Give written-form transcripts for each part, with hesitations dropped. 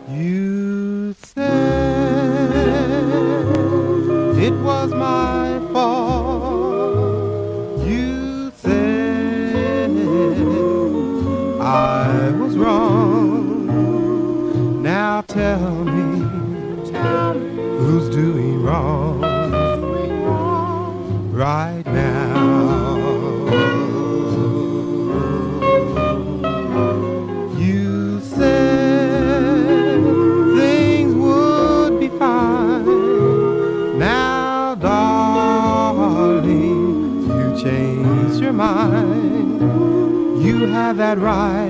You said it was my fault. You said I was wrong. Now tell me who's doing wrong right now. You said things would be fine. Now, darling, you changed your mind. You have that right,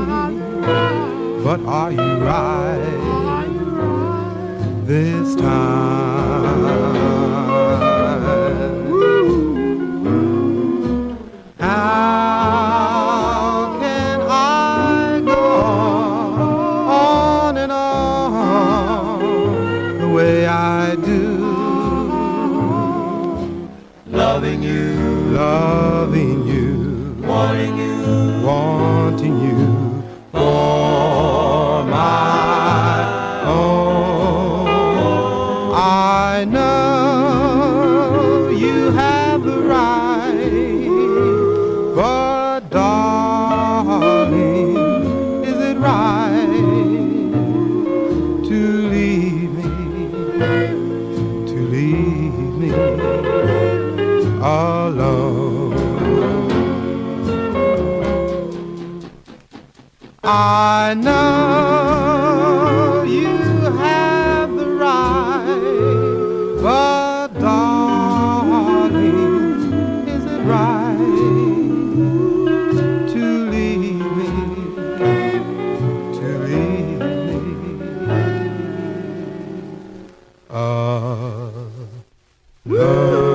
but are you right this time? How can I go on and on the way I do? Loving you, wanting you for my own. I know you have the right, but darling, is it right to leave me alone? I know you have the right, but darling, is it right to leave me alone?